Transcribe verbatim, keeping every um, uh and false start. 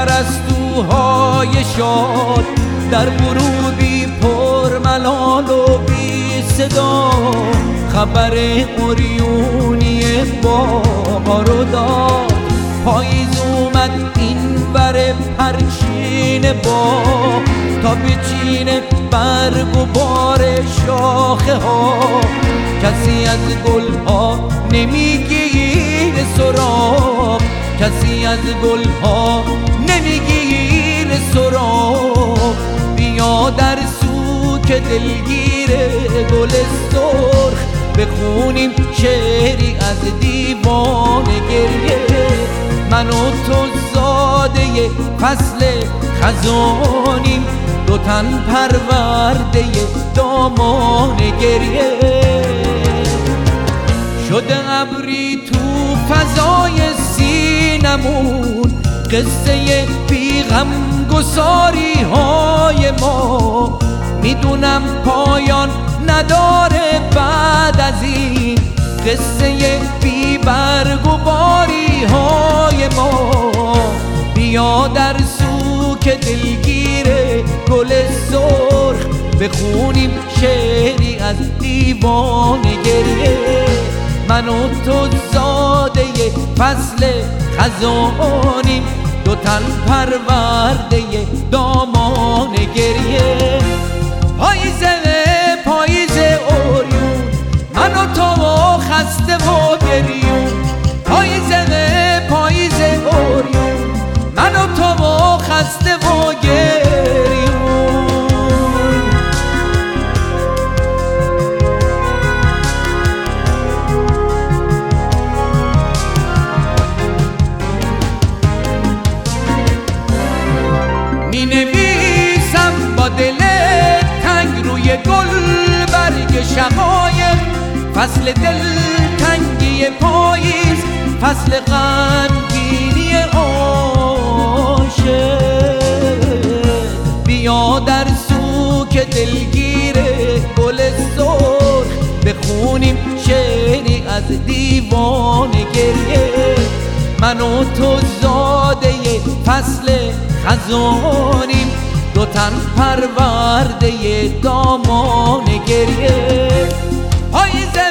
پرستوهای شاد در غروبی پر ملال و بی صدا خبر عریونی بهار رو داد. پاییز اومد این ور پرچین با تا بچینه برگ و بار شاخه ها. کسی از گل ها نمیگیره سراغ، کسی از گل ها نمیگیره سراغ. بیا در سوک دلگیر گل سرخ بخونیم شعری از دیوان گریه. من و تو زاده فصل خزانیم، دو تن پرورده دامان گریه. شده ابری تو فضای سینمون قصه بیغم گساری های ما. میدونم پایان نداره بعد از این قصه بی برگ و باری های ما. بیا در سوک دلگیر گل سرخ بخونیم شعری از دیوان گریه. من و تو زاده فصل خزانیم، دو تن پرورده دامان گریه. پاییزه پاییزه اوریون من و تو خسته و گریون. پاییزه پاییزه اوریون من و تو خسته و گریون. می نویسم با دل تنگ روی گل برگ شقایق، فصل دل تنگی پاییز، فصل غمگینی عاشق. بیا در سوک دلگیر گل سرخ بخونیم شعری از دیوان گریه. من و تو زاده فصل خزانیم، دو تن پرورده دامان گریه. پاییزه